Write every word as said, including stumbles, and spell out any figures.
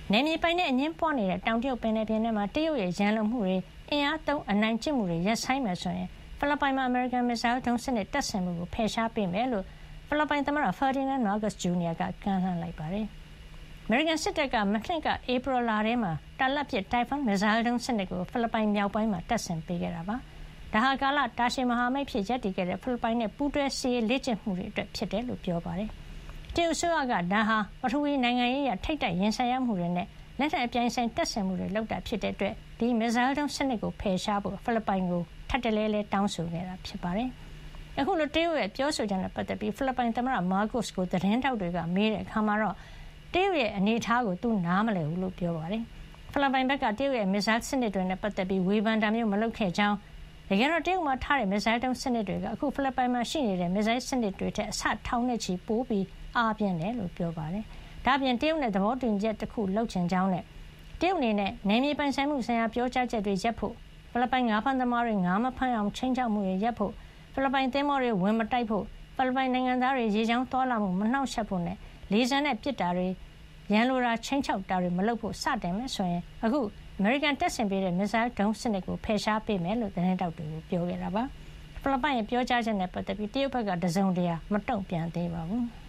နယ်မြေပိုင်နဲ့အငင်းပွားနေတဲ့တောင်တရုတ်ပင်လယ်ပြင်ထဲမှာတရုတ်ရဲ့ရန်လိုမှုတွေအင်အားသုံးအနိုင်ကျင့်မှုတွေရပ်ဆိုင်းမယ်ဆိုရင်ဖိလစ်ပိုင်မှာအမေရိကန်မစ်ဇိုင်းဒုံးစနစ်တပ်ဆင်မှုကိုဖယ်ရှားပေးမယ်လို့ဖိလစ်ပိုင်သမ္မတဖာဒီနန်မားကတ်စ်ဂျူနီယာကကမ်းလှမ်းလိုက်ပါတယ်။အမေရိကန်စစ်တပ်ကမနှစ်ကဧပြီလထဲမှာတာလတ်ပစ်တိုင်ဖွန်းမစ်ဇိုင်းဒုံးစနစ်ကိုဖိလစ်ပိုင်မြောက်ပိုင်းမှာတပ်ဆင်ပေးခဲ့တာပါ။ဒါဟာကာလတာရှည်မဟာမိတ်ဖြစ်ရပ်တည်ခဲ့တဲ့ဖိလစ်ပိုင်နဲ့ပူးတွဲစစ်ရေးလေ့ကျင့်မှုတွေအတွက်ဖြစ်တယ်လို့ပြောပါတယ်။တရုတ်အစိုးရကဒါဟာပထဝီနိုင်ငံရေးအရထိပ်တိုက်ရင်ဆိုင်ရမှုတွေနဲ့လက်နက်အပြိုင်ဆိုင်တပ်ဆင်မှုတွေလုပ်တာဖြစ်တဲ့အတွက်ဒီမစ်ဇိုင်းဒုံးစနစ်ကိုဖယ်ရှားဖို့ဖိလစ်ပိုင်ကိုထပ်တလဲလဲတောင်းဆိုခဲ့တာဖြစ်ပါတယ်။အခုလိုတရုတ်ရဲ့ပြောဆိုချက်နဲ့ပတ်သက်ပြီးဖိလစ်ပိုင်သမ္မတမားကို့စ်ကိုသတင်းထောက်တွေကမေးတဲ့အခါမှာတော့တရုတ်ရဲ့အနေအထားကိုသူနားမလည်ဘူးလို့ပြောပါတယ်။ဖိလစ်ပိုင်ဘက်ကတရုတ်ရဲ့မစ်ဇိုင်းစနစ်တွေနဲ့ပတ်သက်ပြီးဝေဖန်တာမျိုးမလုပ်ခဲ့ကြောင်းတကယ်တော့တရုတ်မှာထားတဲ့မစ်ဇိုင်းဒုံးစနစ်တွေကအခုဖိလစ်ပိုင်မှာရှိနေတဲ့မစ်ဇိုင်းစနစ်တွေထက်အဆထောင်နဲ့ချီပိုပြီးအားပြင်းတယ်လို့ပြောပါတယ်။ဒါ့အပြင်တရုတ်နဲ့သဘောတူညီချက်တစ်ခုလုပ်ချင်ကြောင်းနဲ့တရုတ်အနေနဲ့နယ်မြေပိုင်ဆိုင်မှုဆိုင်ရာပြောကြားချက်တွေရပ်ဖို့ဖိလစ်ပိုင်ငါးဖမ်းသမားတွေငါးမဖမ်းအောင်ချိန်ချောက်မှုတွေရပ်ဖို့ဖိလစ်ပိုင်သင်္ဘောတွေဝင်မတိုက်ဖို့ဖိလစ်ပိုင်နိုင်ငံသားတွေရေကြောင်းသွားလာမှုမနှောက်ယှက်ဖို့နဲ့လေဆံနဲ့ပစ်တာတွေရန်လိုတာချိန်ချောက်တာတွေမလုပ်ဖို့စတင်မယ်ဆိုရင်အခုအမေရိကန်တပ်ဆင်ပေးတဲ့မစ်ဇိုင်းဒုံးစနစ်ကိုဖယ်ရှားပေးမယ်လို့သတင်းတောက်တွေကိုပြောခဲ့တာပါဖိလစ်ပိုင်ရဲ့ပြောကြားချက်နဲ့ပတ်သက်ပြီးတရုတ်ဘက်ကတစုံတရာမတုံ့ပြန်သေးပါဘူး။